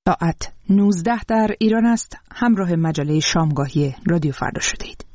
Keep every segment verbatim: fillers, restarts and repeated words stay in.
ساعت نوزده در ایران است. همراه مجله شامگاهی رادیو فردا شدید.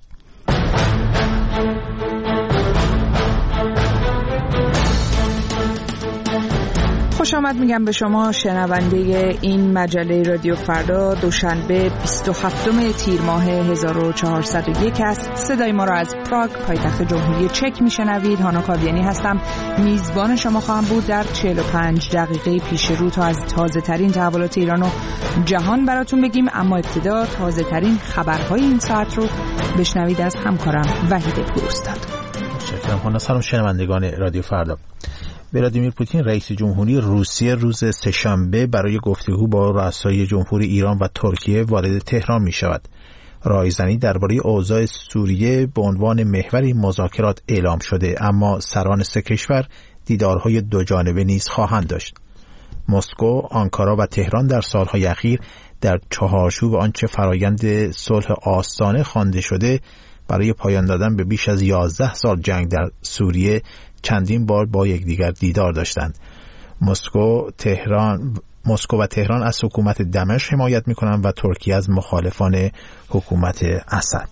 خوش آمد میگم به شما شنونده این مجله رادیو فردا. دوشنبه بیست و هفتم تیر ماه هزار و چهارصد و یک است. صدای ما را از پراگ پایتخت جمهوری چک میشنوید. هانا کاویانی هستم، میزبان شما خواهم بود در چهل و پنج دقیقه پیش رو تا از تازه ترین تحولات ایران و جهان براتون بگیم. اما ابتدا تازه ترین خبرهای این ساعت رو بشنوید از همکارم وحید پوراستاد. متشکرم. هانا سلام شنوندگان رادیو فردا. ولادیمیر پوتین رئیس جمهوری روسیه روز سه‌شنبه برای گفتگو با رؤسای جمهور ایران و ترکیه وارد تهران می شود. رایزنی درباره اوضاع سوریه به عنوان محور این مذاکرات اعلام شده، اما سران سه کشور دیدارهای دو جانبه نیز خواهند داشت. مسکو، آنکارا و تهران در سالهای اخیر در چهارچوب آنچه فرایند صلح آستانه خوانده شده برای پایان دادن به بیش از یازده سال جنگ در سوریه چندین بار با یکدیگر دیدار داشتند. مسکو تهران مسکو و تهران از حکومت دمشق حمایت می‌کنند و ترکیه از مخالفان حکومت اسد.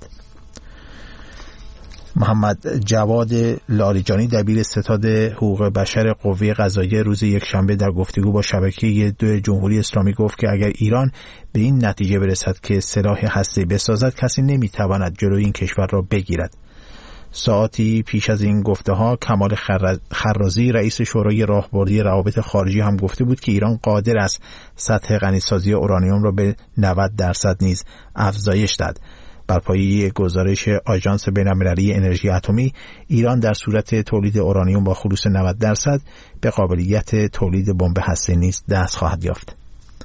محمد جواد لاریجانی دبیر ستاد حقوق بشر قوه قضاییه روز یکشنبه در گفتگو با شبکه دو جمهوری اسلامی گفت که اگر ایران به این نتیجه برسد که سلاح هسته‌ای بسازد، کسی نمی‌تواند جلوی این کشور را بگیرد. ساعتی پیش از این گفته ها کمال خرازی رئیس شورای راهبردی روابط خارجی هم گفته بود که ایران قادر است سطح غنیسازی اورانیوم را به نود درصد نیز افزایش داد. بر پایه گزارش آژانس بین‌المللی انرژی اتمی، ایران در صورت تولید اورانیوم با خلوص نود درصد به قابلیت تولید بمب هسته‌ای نیز دست خواهد یافت.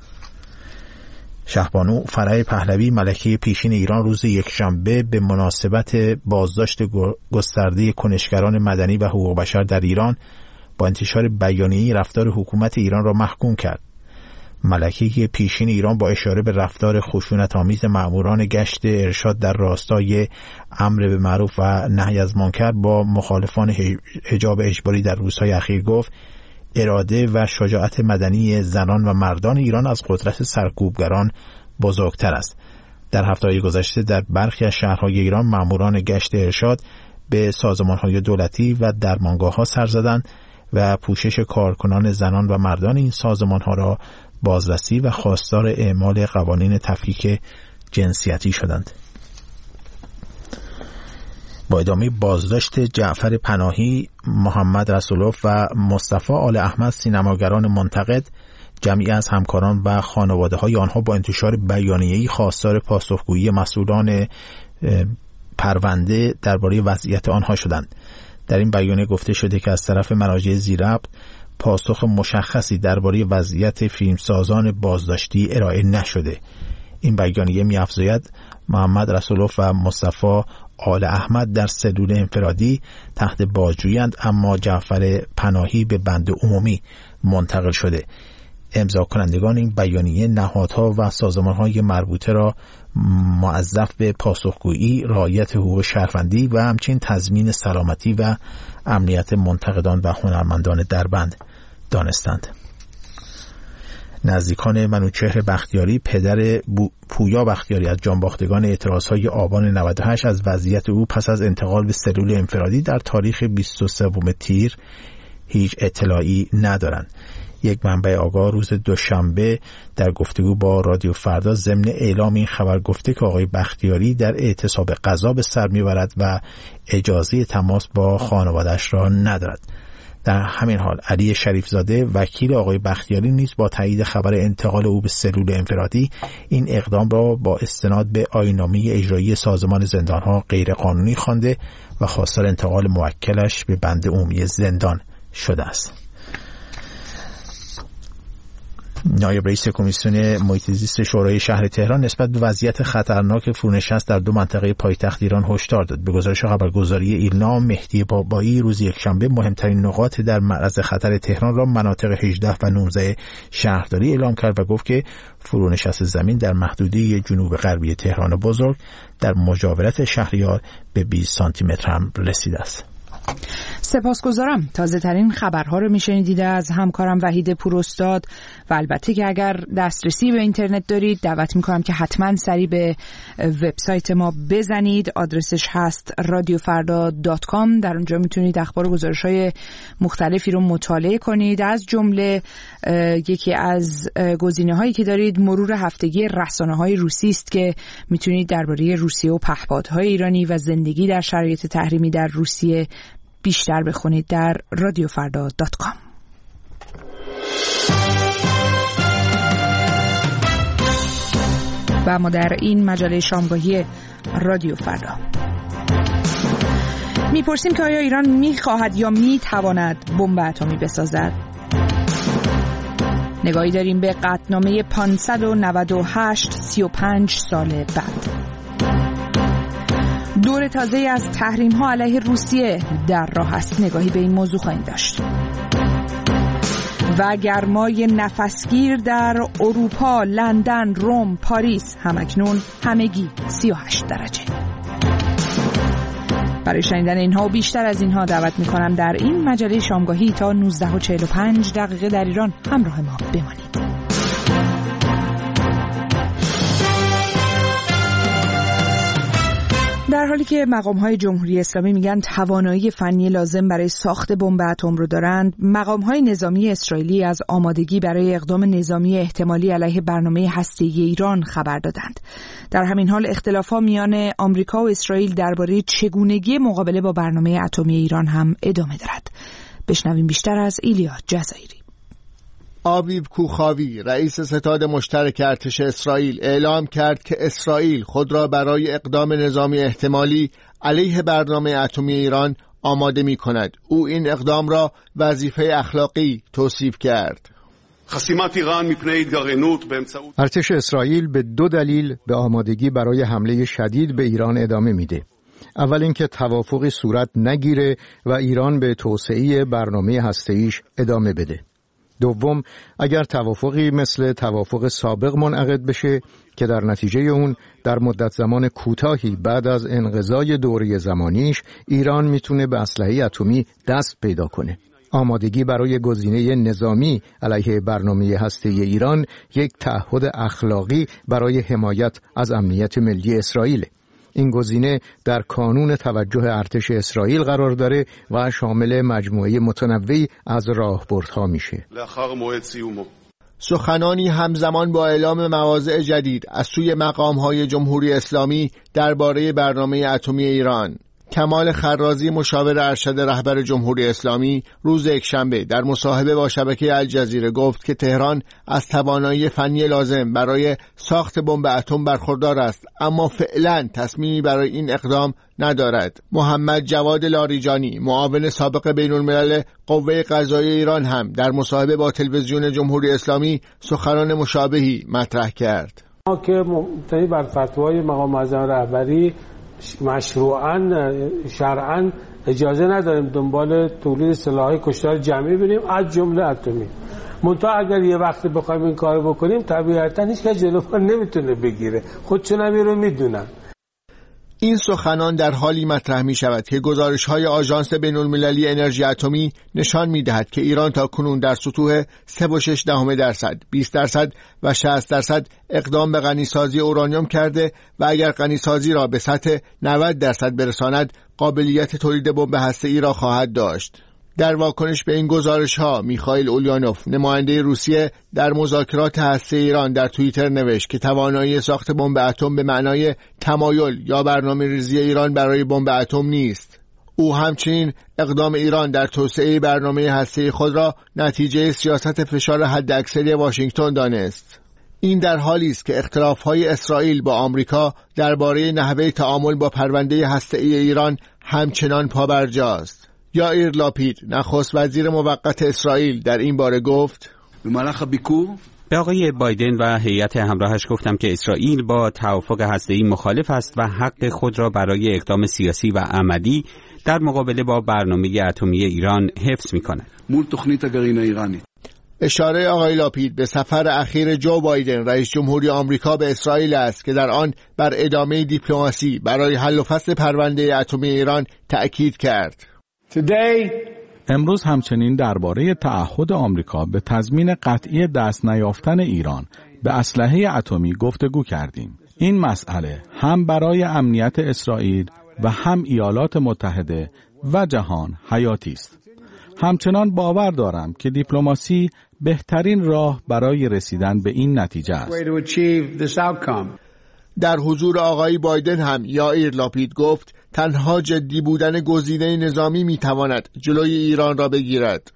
شهبانو فرح پهلوی ملکه پیشین ایران روز یکشنبه به مناسبت بازداشت گسترده کنشگران مدنی و حقوق بشر در ایران با انتشار بیانیه‌ای رفتار حکومت ایران را محکوم کرد. ملکه پیشین ایران با اشاره به رفتار خشونت‌آمیز مأموران گشت ارشاد در راستای امر به معروف و نهی از منکر با مخالفان حجاب اجباری در روزهای اخیر گفت اراده و شجاعت مدنی زنان و مردان ایران از قدرت سرکوبگران بزرگتر است. در هفته‌های گذشته در برخی از شهرهای ایران ماموران گشت ارشاد به سازمان‌های دولتی و درمانگاه‌ها سر زدند و پوشش کارکنان زنان و مردان این سازمان‌ها را بازرسی و خواستار اعمال قوانین تفکیک جنسیتی شدند. با ادامه بازداشت جعفر پناهی، محمد رسولوف و مصطفی آل احمد سینماگران منتقد، جمعی از همکاران و خانواده‌های آنها با انتشار بیانیه‌ای خواستار پاسخگویی مسئولان پرونده درباره وضعیت آنها شدند. در این بیانیه گفته شده که از طرف مراجع ذی‌ربط پاسخ مشخصی درباره وضعیت فیلمسازان بازداشتی ارائه نشده. این بیانیه می‌افزاید محمد رسولوف و مصطفی آل احمد در سلول انفرادی تحت بازجویی‌اند، اما جعفر پناهی به بند عمومی منتقل شده. امضا کنندگان این بیانیه نهادها و سازمان‌های مربوطه را موظف به پاسخگویی، رعایت حقوق شهروندی و همچنین تضمین سلامتی و امنیت منتقدان و هنرمندان دربند دانستند. نزدیکان منوچهر بختیاری، پدر پویا بختیاری از جانباختگان اعتراضهای آبان نود و هشت، از وضعیت او پس از انتقال به سلول انفرادی در تاریخ بیست و سوم تیر هیچ اطلاعی ندارند. یک منبع آگاه روز دوشنبه در گفتگو با رادیو فردا ضمن اعلام این خبر گفته که آقای بختیاری در اعتصاب غذا به سر میبرد و اجازه تماس با خانواده‌اش را ندارد. در همین حال علی شریفزاده وکیل آقای بختیاری نیز با تایید خبر انتقال او به سلول انفرادی این اقدام را با استناد به آیین‌نامه اجرایی سازمان زندان‌ها غیر قانونی خوانده و خواستار انتقال موکلش به بند عمومی زندان شده است. نایب رئیس کمیسیون محیط زیست شورای شهر تهران نسبت به وضعیت خطرناک فرونشست در دو منطقه پایتخت ایران هشدار داد. به گزارش خبرگزاری ایلنا، مهدی بابایی روز یکشنبه مهمترین نقاط در معرض خطر تهران را مناطق هجده و نوزده شهرداری اعلام کرد و گفت که فرونشست زمین در محدوده جنوب غربی تهران بزرگ در مجاورت شهریار به بیست سانتی متر هم رسیده است. سپاسگزارم. تازه ترین خبرها رو میشنیدید از همکارم وحید پوراستاد و البته که اگر دسترسی به اینترنت دارید دعوت میکنم که حتما سری به وبسایت ما بزنید. آدرسش هست رادیو فردا دات کام. در اونجا میتونید اخبار و گزارش‌های مختلفی رو مطالعه کنید. از جمله یکی از گزینه‌هایی که دارید مرور هفتگی رسانه‌های روسی است که میتونید درباره روسیه و پهپادهای ایرانی و زندگی در شرایط تحریمی در روسیه بیشتر بخونید در رادیو فردا دات کام. و ما در این مجله شامگاهی رادیو فردا میپرسیم که آیا ایران میخواهد یا میتواند بمب اتمی بسازد؟ نگاهی داریم به قطعنامه پانصد و نود و هشت سی و پنج سال بعد. دور تازه از تحریم ها علیه روسیه در راه است. نگاهی به این موضوع خواهیم داشت. و گرمای نفسگیر در اروپا، لندن، روم، پاریس همکنون همگی سی و هشت درجه. برای شنیدن اینها و بیشتر از اینها دعوت میکنم در این مجله شامگاهی تا نوزده و چهل و پنج دقیقه در ایران همراه ما بمانید. در حالی که مقام‌های جمهوری اسلامی میگن توانایی فنی لازم برای ساخت بمب اتم رو دارند، مقام‌های نظامی اسرائیلی از آمادگی برای اقدام نظامی احتمالی علیه برنامه هسته‌ای ایران خبر دادند. در همین حال اختلافات میان آمریکا و اسرائیل درباره چگونگی مقابله با برنامه اتمی ایران هم ادامه دارد. بشنویم بیشتر از ایلیا جزایری. آویو کوخاوی رئیس ستاد مشترک ارتش اسرائیل اعلام کرد که اسرائیل خود را برای اقدام نظامی احتمالی علیه برنامه اتمی ایران آماده می کند. او این اقدام را وظیفه اخلاقی توصیف کرد. ارتش اسرائیل به دو دلیل به آمادگی برای حمله شدید به ایران ادامه میده. اول اینکه توافقی صورت نگیره و ایران به توسعه برنامه هسته‌ایش ادامه بده. دوم، اگر توافقی مثل توافق سابق منعقد بشه که در نتیجه اون در مدت زمان کوتاهی بعد از انقضای دوره زمانیش ایران میتونه به اسلحه اتمی دست پیدا کنه. آمادگی برای گزینه نظامی علیه برنامه هسته‌ای ایران یک تعهد اخلاقی برای حمایت از امنیت ملی اسرائیل. این گزینه در کانون توجه ارتش اسرائیل قرار داره و شامل مجموعه متنوعی از راهبردها میشه. سخنانی همزمان با اعلام مواضع جدید از سوی مقام‌های جمهوری اسلامی درباره برنامه اتمی ایران. کمال خرازی مشاور ارشد رهبر جمهوری اسلامی روز یکشنبه در مصاحبه با شبکه الجزیره گفت که تهران از توانایی فنی لازم برای ساخت بمب اتم برخوردار است، اما فعلا تصمیمی برای این اقدام ندارد. محمد جواد لاریجانی معاون سابق بین الملل قوه قضاییه ایران هم در مصاحبه با تلویزیون جمهوری اسلامی سخنان مشابهی مطرح کرد. ما که مبتنی بر فتوای مقام معظم رهبری مشروعاً شرعاً اجازه نداریم دنبال تولید سلاح‌های کشتار جمعی بریم از جمله اتمی. منتها اگر یه وقتی بخوایم این کارو بکنیم طبیعتاً هیچ کس جلوی نمیتونه بگیره. خودشون هم رو میدونن. این سخنان در حالی مطرح می شود که گزارش‌های آژانس بین‌المللی انرژی اتمی نشان می‌دهد که ایران تاکنون در سطوح سه و شش دهم درصد، بیست درصد و شصت درصد اقدام به غنیسازی اورانیوم کرده و اگر غنیسازی را به سطح نود درصد برساند قابلیت تولید بمب هسته‌ای را خواهد داشت. در واکنش به این گزارش‌ها میخائیل اولیانوف نماینده روسیه در مذاکرات هسته‌ای ایران در توییتر نوشت که توانایی ساخت بمب اتم به معنای تمایل یا برنامه‌ریزی ایران برای بمب اتم نیست. او همچنین اقدام ایران در توسعه برنامه هسته‌ای خود را نتیجه سیاست فشار حداکثری واشنگتن دانست. این در حالی است که اختلاف‌های اسرائیل با آمریکا درباره نحوه تعامل با پرونده هسته‌ای ایران همچنان پابرجاست. یائیر لاپید نخست وزیر موقت اسرائیل در این باره گفت: به آقای بایدن و هیئت همراهش گفتم که اسرائیل با توافق هسته‌ای مخالف است و حق خود را برای اقدام سیاسی و عملی در مقابله با برنامه اتمی ایران حفظ می‌کند. اشاره آقای لاپید به سفر اخیر جو بایدن رئیس جمهوری آمریکا به اسرائیل است که در آن بر ادامه دیپلماسی برای حل و فصل پرونده اتمی ایران تأکید کرد. امروز همچنین درباره تعهد آمریکا به تضمین قطعی دست نیافتن ایران به اسلحه اتمی گفتگو کردیم. این مسئله هم برای امنیت اسرائیل و هم ایالات متحده و جهان حیاتی است. همچنان باور دارم که دیپلماسی بهترین راه برای رسیدن به این نتیجه است. در حضور آقای بایدن هم یائیر لاپید گفت تنها جدی بودن گزینه نظامی میتواند جلوی ایران را بگیرد.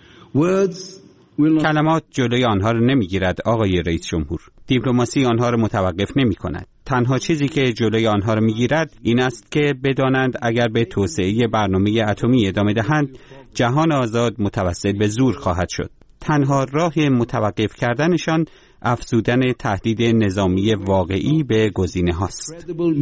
کلمات جلوی آنها را نمیگیرد آقای رئیس جمهور. دیپلماسی آنها را متوقف نمی کند. تنها چیزی که جلوی آنها را میگیرد این است که بدانند اگر به توسعه برنامه اتمی ادامه دهند جهان آزاد متوسل به زور خواهد شد. تنها راه متوقف کردنشان افزودن تهدید نظامی واقعی به گزینه هاست.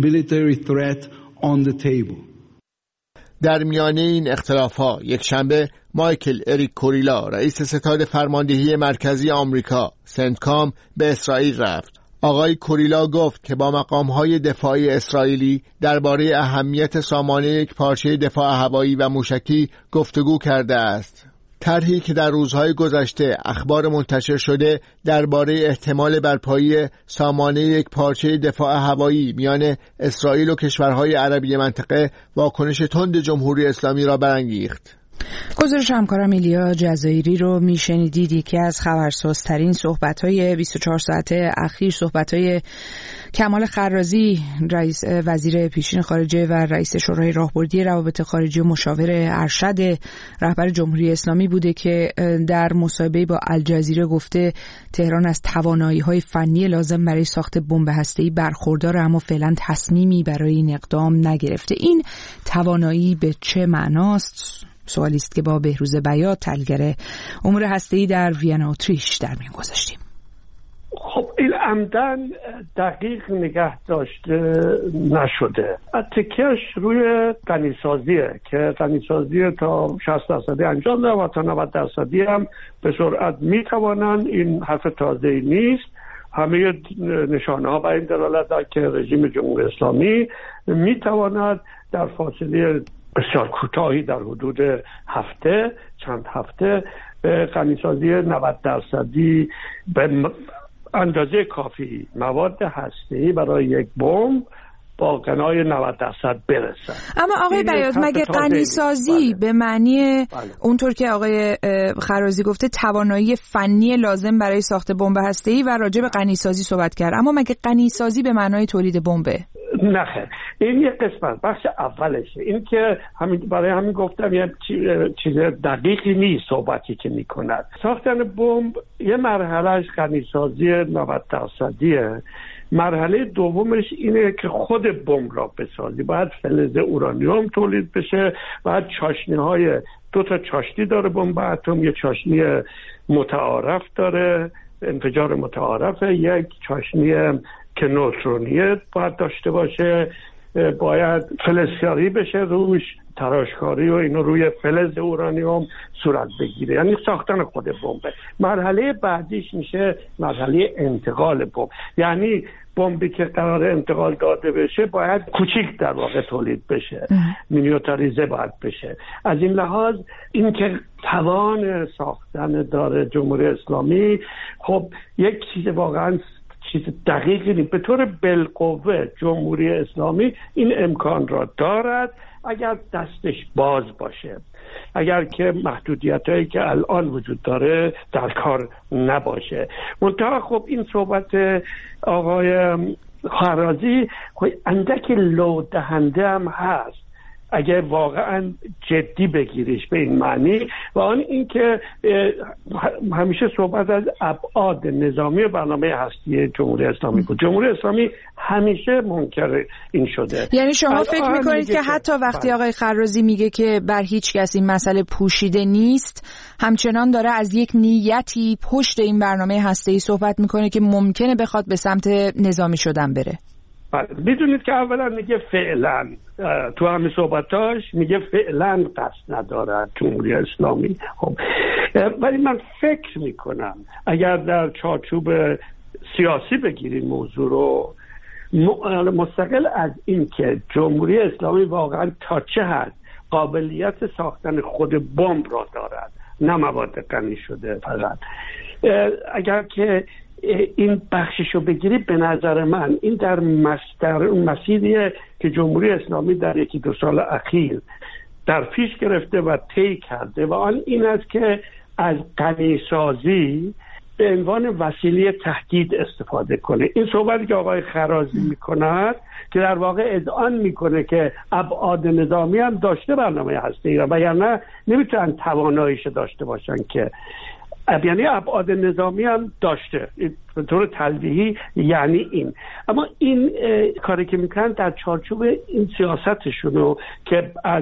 در میانه این اختلاف‌ها یک شنبه مایکل اریک کوریلا رئیس ستاد فرماندهی مرکزی آمریکا سنتکام به اسرائیل رفت. آقای کوریلا گفت که با مقام‌های دفاعی اسرائیلی درباره اهمیت سامانه یک پارچه دفاع هوایی و موشکی گفتگو کرده است. طرحی که در روزهای گذشته اخبار منتشر شده درباره احتمال برپایی سامانه یک پارچه دفاع هوایی میان اسرائیل و کشورهای عربی منطقه واکنش تند جمهوری اسلامی را برانگیخت. گزارش همکارم ایلیا جزایری رو میشنیدید. یکی از خبرسازترین صحبت‌های بیست و چهار ساعته اخیر صحبت‌های کمال خرازی رئیس وزیر پیشین خارجه و رئیس شورای راهبردی روابط خارجی و مشاور ارشد رهبر جمهوری اسلامی بوده که در مصاحبه با الجزیره گفته تهران از توانایی‌های فنی لازم برای ساخت بمب هسته‌ای برخوردار اما فعلا تصمیمی برای این اقدام نگرفته. این توانایی به چه معناست؟ سوالی است که با بهروز بیات تحلیلگر امور هسته‌ای در وین اتریش در میان گذاشتیم. خب این عمدن دقیق نگه داشته نشده. تکیهش روی غنیسازیه که غنیسازی تا شصت درصدی انجام ده و تا نود درصدی هم به سرعت میتوانند. این حرف تازه‌ای نیست. همه نشانه ها به این دلالت دارد که رژیم جمهوری اسلامی میتواند در فاصله بسیار کوتاهی در حدود هفته چند هفته غنیسازی نود درصدی به اندازه کافی مواد هسته‌ای برای یک بمب با غنای نود درصد برسد. اما آقای بیات مگه غنیسازی به معنی بله. اونطور که آقای خرازی گفته توانایی فنی لازم برای ساخت بمب هسته‌ای و راجع به غنیسازی صحبت کرد، اما مگه غنیسازی به معنای تولید بمبه؟ نخیر، این یک قسمت بخش اولشه. این که همین برای همین گفتم یه چیز دقیقی نیست صحبتی که میکند. ساختن بمب یه مرحلهش غنیسازی نود درصدیه. مرحله دومش اینه که خود بمب را بسازی. باید فلز اورانیوم تولید بشه، باید چاشنی های دو تا چاشنی داره بمب اتم، یه چاشنی متعارف داره، انفجار متعارفه، یک چاشنی که نوترونیه باید داشته باشه، باید فلزکاری بشه روش، تراشکاری و اینو روی فلز اورانیوم صورت بگیره، یعنی ساختن خود بمب. مرحله بعدیش میشه مرحله انتقال بمب، یعنی بمبی که قرار انتقال داده بشه باید کوچیک در واقع تولید بشه، مینیاتوریزه باید بشه. از این لحاظ این که توان ساختن داره جمهوری اسلامی، خب یک چیز واقعا چیز دقیقی نیست. به طور بالقوه جمهوری اسلامی این امکان را دارد اگر دستش باز باشه، اگر که محدودیتایی که الان وجود داره در کار نباشه. منتها خب این صحبت آقای خرازی خب اندک لو دهنده هم هست اگر واقعا جدی بگیریش به این معنی، و آن این که همیشه صحبت از ابعاد نظامی برنامه هستی جمهوری اسلامی بود. جمهوری اسلامی همیشه منکر این شده. یعنی شما فکر میکنید که حتی وقتی آقای خرازی میگه که بر هیچ کس این مسئله پوشیده نیست، همچنان داره از یک نیتی پشت این برنامه هسته‌ای صحبت میکنه که ممکنه بخواد به سمت نظامی شدن بره؟ میدونید که اولا میگه فعلا، تو همین صحبتاش میگه فعلا قصد ندارد جمهوری اسلامی. خب ولی من فکر میکنم اگر در چارچوب سیاسی بگیریم موضوع رو، مستقل از این که جمهوری اسلامی واقعا تا چه حد قابلیت ساختن خود بمب را دارد، نه مواد غنی شده فقط. اگر که این بخششو بگیری، به نظر من این در مستر اون مسیریه که جمهوری اسلامی در یکی دو سال اخیر در پیش گرفته و طی کرده و آن این است که از غنیسازی به عنوان وسیله تهدید استفاده کنه. این صحبتی که آقای خرازی میکند که در واقع اذعان میکنه که ابعاد نظامی هم داشته برنامه هسته‌ای را، وگرنه نمیتونن تواناییش داشته باشن که یعنی ابعاد نظامی هم داشته به طور تلویحی، یعنی این. اما این کاری که میکنن در چارچوب این سیاستشونو که از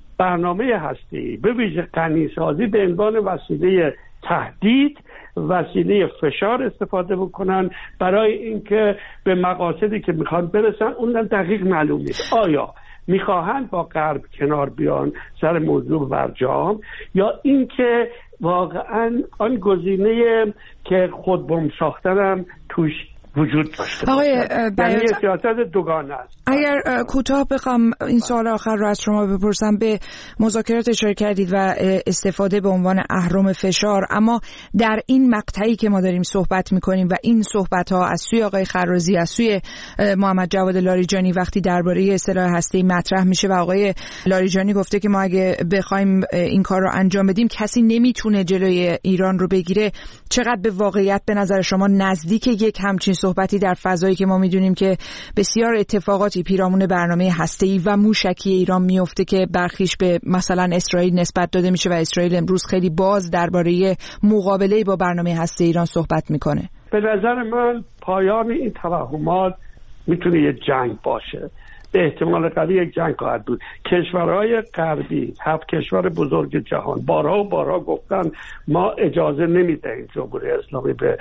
برنامه هسته‌ای به ویژه غنی‌سازی به عنوان وسیله تهدید، وسیله فشار استفاده بکنن برای اینکه به مقاصدی که میخوان برسن، اون دقیق معلوم نیست. آیا میخواهند با غرب کنار بیان سر موضوع برجام، یا اینکه واقعا آن گزینه که خود بم ساختنم توش وجود داشته. آقای یعنی سیاست دوگانه است. اگر کوتاه بخوام این سوال آخر رو از شما بپرسم، به مذاکرات اشاره کردید و استفاده به عنوان اهرم فشار، اما در این مقطعی که ما داریم صحبت میکنیم و این صحبت ها از سوی آقای خرازی، از سوی محمد جواد لاریجانی وقتی درباره سلاح هسته‌ای مطرح میشه و آقای لاریجانی گفته که ما اگه بخوایم این کار رو انجام بدیم کسی نمیتونه جلوی ایران رو بگیره، چقدر به واقعیت به نظر شما نزدیک یک همچین صحبتی در فضایی که ما میدونیم که بسیار اتفاقاتی پیرامون برنامه هسته‌ای و موشکی ایران میفته که برخیش به مثلا اسرائیل نسبت داده میشه و اسرائیل امروز خیلی باز درباره مقابله با برنامه هسته‌ای ایران صحبت میکنه؟ به نظر من پایان این توهمات میتونه یه جنگ باشه، به احتمال قوی یک جنگ خواهد بود. کشورهای غربی، هفت کشور بزرگ جهان بارها و بارها گفتن ما اجازه نمیدهیم جمهوری اسلامی به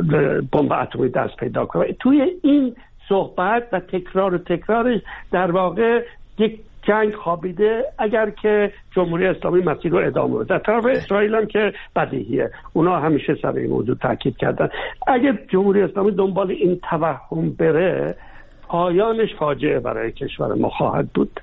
بمب اتمی دست پیدا کنه. توی این صحبت و تکرار و تکرارش در واقع یک جنگ خوابیده اگر که جمهوری اسلامی مسیر رو ادامه بده. در طرف اسرائیل هم که بدیهیه، اونا همیشه سر این موضوع تاکید کردن. اگر جمهوری اسلامی دنبال این توهم بره، پایانش فاجعه برای کشور ما خواهد بود.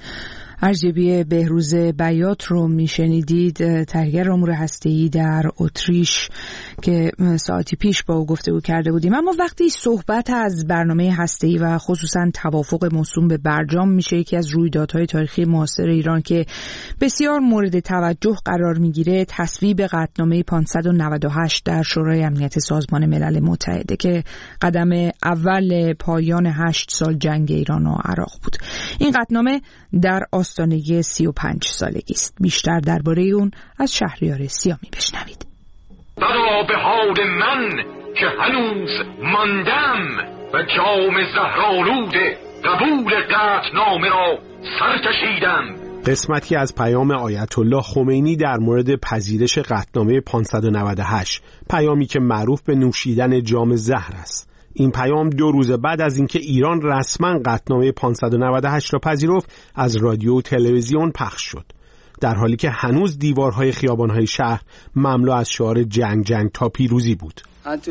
ارجبی بهروز بیات رو میشنیدید، تحلیلگر امور هسته‌ای در اتریش که ساعتی پیش با او گفتگو کرده بودیم. اما وقتی صحبت از برنامه هسته‌ای و خصوصا توافق موسوم به برجام میشه، یکی از رویدادهای تاریخی معاصر ایران که بسیار مورد توجه قرار میگیره تصویب قطعنامه پانصد و نود و هشت در شورای امنیت سازمان ملل متحده که قدم اول پایان هشت سال جنگ ایران و عراق بود. این قطعنامه در آستانه سی و پنج سالگی است. بیشتر درباره اون از شهریار سیامی بشنوید. بدا به حال من که هنوز ماندم و جام زهرآلود قبول قطعنامه را سر کشیدم. قسمتی از پیام آیت الله خمینی در مورد پذیرش قطعنامه پانصد و نود و هشت، پیامی که معروف به نوشیدن جام زهر است. این پیام دو روز بعد از اینکه ایران رسما قطعنامه پانصد و نود و هشت را پذیرفت از رادیو و تلویزیون پخش شد، در حالی که هنوز دیوارهای خیابانهای شهر مملو از شعار جنگ جنگ تا پیروزی بود.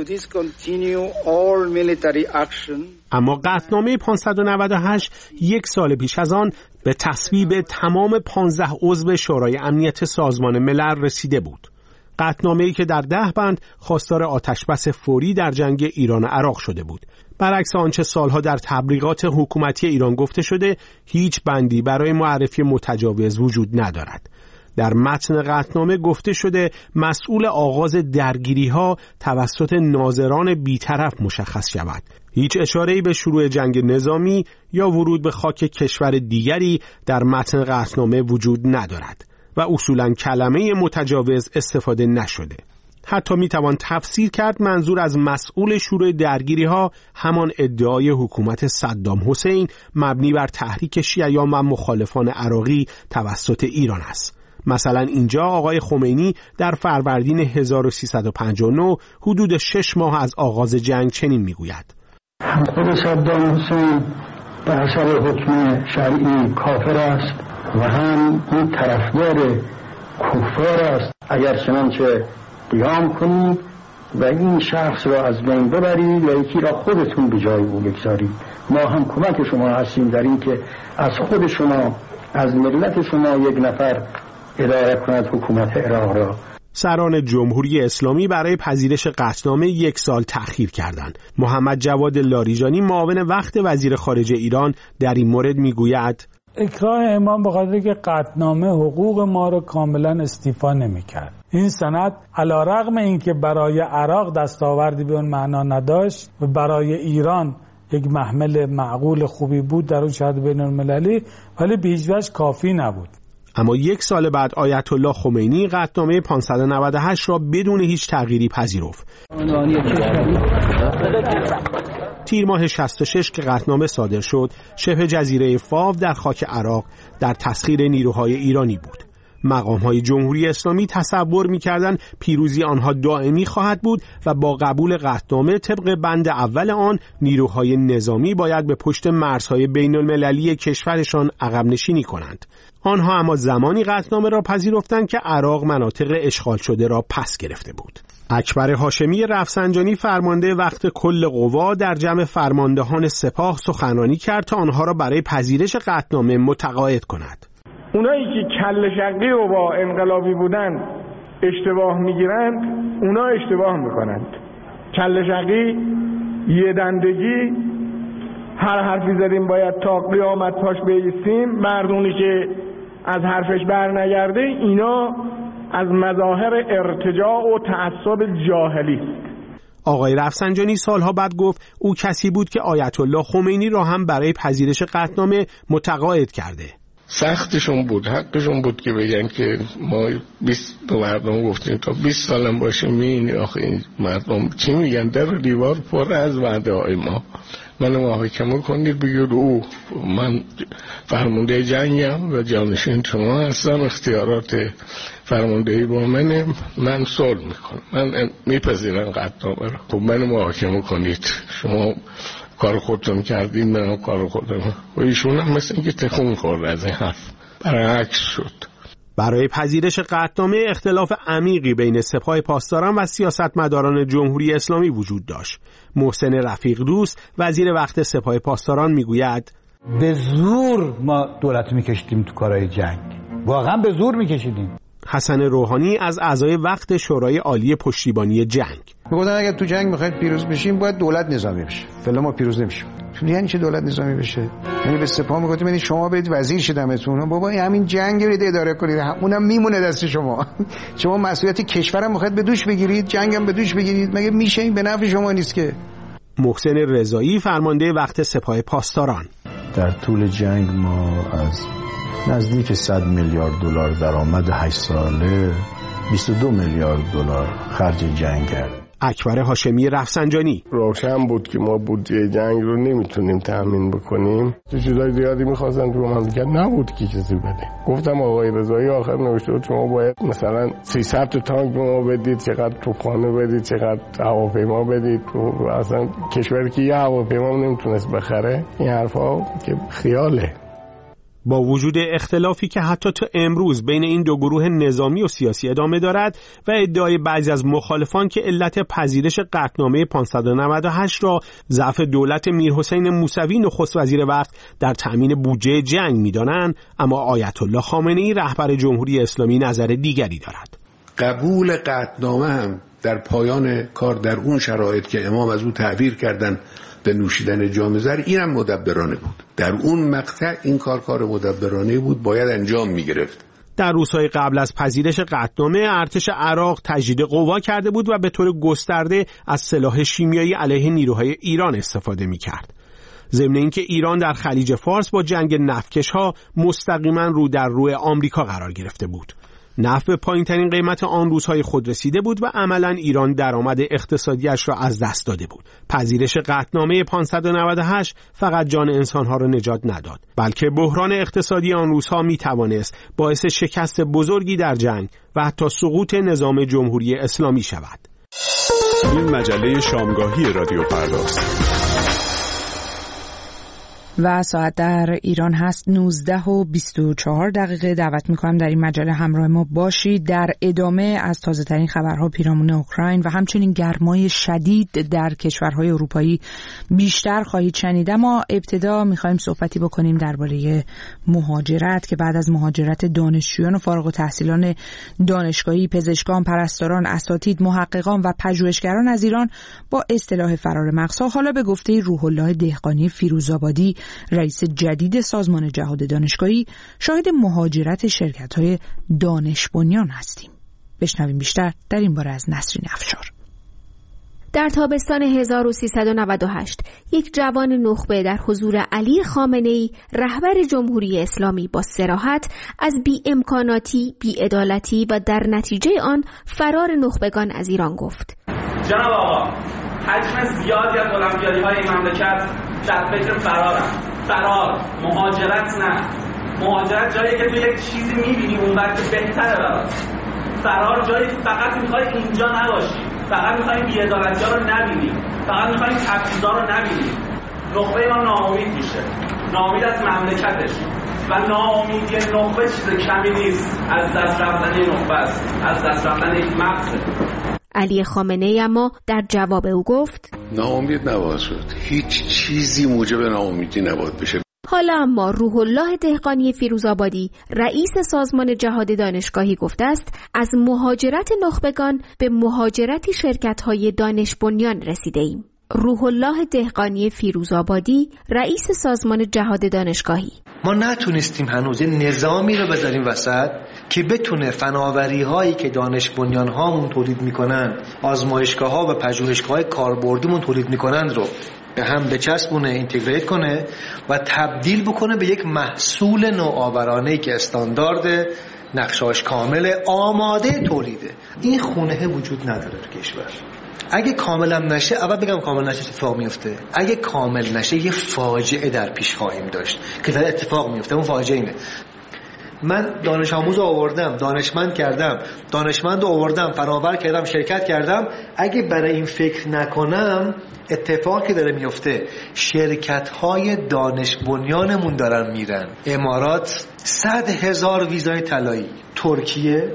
اما قطعنامه پانصد و نود و هشت یک سال پیش از آن به تصویب تمام پانزده عضو شورای امنیت سازمان ملل رسیده بود. قطعنامه‌ای که در ده بند خواستار آتشبس فوری در جنگ ایران و عراق شده بود. برعکس آنچه سالها در تبلیغات حکومتی ایران گفته شده، هیچ بندی برای معرفی متجاوز وجود ندارد. در متن قطعنامه گفته شده مسئول آغاز درگیری‌ها توسط ناظران بی‌طرف مشخص شود. هیچ اشاره‌ای به شروع جنگ نظامی یا ورود به خاک کشور دیگری در متن قطعنامه وجود ندارد و اصولاً کلمه متجاوز استفاده نشده. حتی میتوان تفسیر کرد منظور از مسئول شروع درگیری ها همان ادعای حکومت صدام حسین مبنی بر تحریک شیعیان و مخالفان عراقی توسط ایران است. مثلا اینجا آقای خمینی در فروردین هزار و سیصد و پنجاه و نه حدود شش ماه از آغاز جنگ چنین میگوید: خود صدام حسین به اثر حکم شرعی کافر است و هم این طرفدار کفار است. اگر چنانچه قیام کنید و این شخص را از بین ببرید و یکی را خودتون به جای او بگذارید، ما هم کمک شما هستیم در این که از خود شما از ملت شما یک نفر اداره کند حکومت عراق را. سران جمهوری اسلامی برای پذیرش قطعنامه یک سال تأخیر کردند. محمد جواد لاریجانی معاون وقت وزیر خارجه ایران در این مورد میگوید اکراه امام به خاطر که قطعنامه حقوق ما رو کاملا استیفا نمی‌کرد. این سند علیرغم اینکه برای عراق دستاوردی به اون معنا نداشت و برای ایران یک محمل معقول خوبی بود در اون شهادت بین‌المللی، ولی به هیچ وجه کافی نبود. اما یک سال بعد آیت الله خمینی قطعنامه پانصد و نود و هشت را بدون هیچ تغییری پذیرفت. تیر ماه شصت و شش که قطعنامه صادر شد، شبه جزیره فاو در خاک عراق در تسخیر نیروهای ایرانی بود. مقام‌های جمهوری اسلامی تصور می‌کردند پیروزی آنها دائمی خواهد بود و با قبول قطعنامه طبق بند اول آن نیروهای نظامی باید به پشت مرزهای بین‌المللی کشورشان عقب نشینی کنند. آنها اما زمانی قطعنامه را پذیرفتند که عراق مناطق اشغال شده را پس گرفته بود. اکبر هاشمی رفسنجانی فرمانده وقت کل قوا در جمع فرماندهان سپاه سخنرانی کرد تا آنها را برای پذیرش قطعنامه متقاعد کند. اونایی که کله شقی و با انقلابی بودن اشتباه میگیرند، اونا اشتباه میکنند. کله شقی، یه دندگی، هر حرفی زدیم باید تا قیامت پاش بیستیم، مردونی که از حرفش بر نگرده، اینا از مظاهر ارتجاع و تعصب جاهلی است. آقای رفسنجانی سالها بعد گفت او کسی بود که آیت الله خمینی را هم برای پذیرش قطعنامه متقاعد کرده. سختشون بود، حقشون بود که بگن که ما بیست به مردم گفتیم تا بیست سالم باشه میینی. آخه این مردم چی میگن؟ در دیوار پر از وعده های ما. منو محاکمه کنید بگید او من فرمانده جنگم و جانشین شما هستم، اختیارات فرماندهی با منه، من صلح میکنم، من میپذیرم قطعنامه رو. خب منو محاکمه کنید، شما کار خودتون کردین، من کار خودم. و ایشون هم مثل اینکه تکون خورد از این حرف، برعکس شد. برای پذیرش قطعنامه اختلاف عمیقی بین سپاه پاسداران و سیاستمداران جمهوری اسلامی وجود داشت. محسن رفیق دوست وزیر وقت سپاه پاسداران میگوید به زور ما دولت میکشیدیم تو کارهای جنگ، واقعا به زور میکشیدیم. حسن روحانی از اعضای وقت شورای عالی پشتیبانی جنگ میگفتن اگه تو جنگ میخواید پیروز بشیم باید دولت نظامی بشه، فعلا ما پیروز نمیشیم. یعنی چه دولت نظامی بشه؟ یعنی به سپاه میگفتیم یعنی شما برید وزیر شدمتون، بابا همین جنگ رو اداره کنید، اونم میمونه دست شما. شما مسئولیت کشورم میخواید به دوش بگیرید، جنگم به دوش بگیرید، مگه میشه؟ این به نفع شما نیست که. محسن رضایی فرمانده وقت سپاه پاسداران در طول جنگ ما از نزدیک صد میلیارد دلار درآمد هشت ساله بیست و دو میلیارد دلار خرج جنگ کردیم. اکبر هاشمی رفسنجانی روشن بود که ما بودجه جنگ رو نمیتونیم تأمین بکنیم. تو چیزای زیادی میخواستن تو مملکت نبود که کسی بده. گفتم آقای رضایی آخر نوشته بود شما باید مثلا سیصد تا تانک به ما بدید، چقدر توپخانه بدید، چقدر هواپیما بدید. تو اصلا کشوری که یه هواپیما نمیتونست بخره، این حرفا که خیاله. با وجود اختلافی که حتی تا امروز بین این دو گروه نظامی و سیاسی ادامه دارد و ادعای بعضی از مخالفان که علت پذیرش قطعنامه پانصد و نود و هشت را ضعف دولت میرحسین موسوی نخست وزیر وقت در تأمین بودجه جنگ می‌دانند، اما آیت الله خامنه‌ای رهبر جمهوری اسلامی نظر دیگری دارد. قبول قطعنامه هم در پایان کار در اون شرایط که امام از او تعبیر کردن به نوشیدن جام زر، اینم مدبرانه بود. در اون مقطع این کار کار مدبرانه بود، باید انجام می گرفت. در روزهای قبل از پذیرش قطعنامه ارتش عراق تجدید قوا کرده بود و به طور گسترده از سلاح شیمیایی علیه نیروهای ایران استفاده می کرد. ضمن اینکه ایران در خلیج فارس با جنگ نفتکش‌ها مستقیما رو در روی آمریکا قرار گرفته بود. نفت به پایین‌ترین قیمت آن روزهای خود رسیده بود و عملاً ایران درآمد اقتصادیش را از دست داده بود. پذیرش قطعنامه پانصد و نود و هشت فقط جان انسانها را نجات نداد، بلکه بحران اقتصادی آن روزها می‌توانست باعث شکست بزرگی در جنگ و حتی سقوط نظام جمهوری اسلامی شود. این مجله شامگاهی رادیو فرداست. و ساعت در ایران هست نوزده و بیست و چهار دقیقه. دعوت میکنم در این مجله همراه ما باشید. در ادامه از تازه ترین خبرها پیرامون اوکراین و همچنین گرمای شدید در کشورهای اروپایی بیشتر خواهید شنید. اما ابتدا میخوایم صحبتی بکنیم درباره مهاجرت که بعد از مهاجرت دانشجویان و فارغ التحصیلان دانشگاهی، پزشکان، پرستاران، اساتید، محققان و پژوهشگران از ایران با اصطلاح فرار مغزها، حالا به گفته روح الله دهقانی فیروزآبادی رئیس جدید سازمان جهاد دانشگاهی، شاهد مهاجرت شرکت‌های دانش بنیان هستیم. بشنویم بیشتر در این باره از نسرین افشار. در تابستان هزار و سیصد و نود و هشت یک جوان نخبه در حضور علی خامنه‌ای رهبر جمهوری اسلامی با صراحت از بی امکاناتی، بی عدالتی و در نتیجه آن فرار نخبگان از ایران گفت. جناب آقا، حجم زیادی از المپیادی‌های این مملکت در فکر فرارن. فرار، مهاجرت نه. مهاجرت جایی که تو یک چیزی می‌بینی اون وقت بهتره برات. فرار جایی که فقط می‌خوای اینجا نباشی، فقط می‌خوای بی‌عدالتی‌ها رو نبینی، فقط می‌خوای تبعیضا رو نبینی. نخبه ما ناامید میشه، ناامید از مملکتش و ناامیدی نخبه چیز کمی نیست، از دست رفتن نخبه است، از دست رفتن یک مغزه. علی خامنه‌ای اما در جواب او گفت ناامید نباید شد، هیچ چیزی موجب ناامیدی نباید بشه. حالا اما روح الله دهقانی فیروزآبادی رئیس سازمان جهاد دانشگاهی گفته است از مهاجرت نخبگان به مهاجرت شرکت‌های دانش بنیان رسیده ایم. روح الله دهقانی فیروزآبادی رئیس سازمان جهاد دانشگاهی: ما نتونستیم هنوز نظامی رو بذاریم وسط که بتونه فناوری هایی که دانش بنیان هامون تولید میکنن، آزمایشگاه ها و پژوهشگاه های کاربردیمون تولید میکنن رو به هم بچسبونه، اینتگریت کنه و تبدیل بکنه به یک محصول نوآورانه‌ای که استاندارد نقشه‌اش کامل آماده تولیده. این خونه وجود نداره تو کشور. اگه کاملا نشه، اول بگم کامل نشه اتفاق میفته. اگه کامل نشه یه فاجعه در پیش خواهیم داشت که داره اتفاق میفته. اون فاجعه اینه. من دانش آموز آوردم، دانشمند کردم، دانشمند آوردم، فناور کردم، شرکت کردم. اگه برای این فکر نکنم، اتفاقی داره میفته. شرکت‌های دانش بنیانمون دارن میرن امارات، صد هزار ویزای طلایی، ترکیه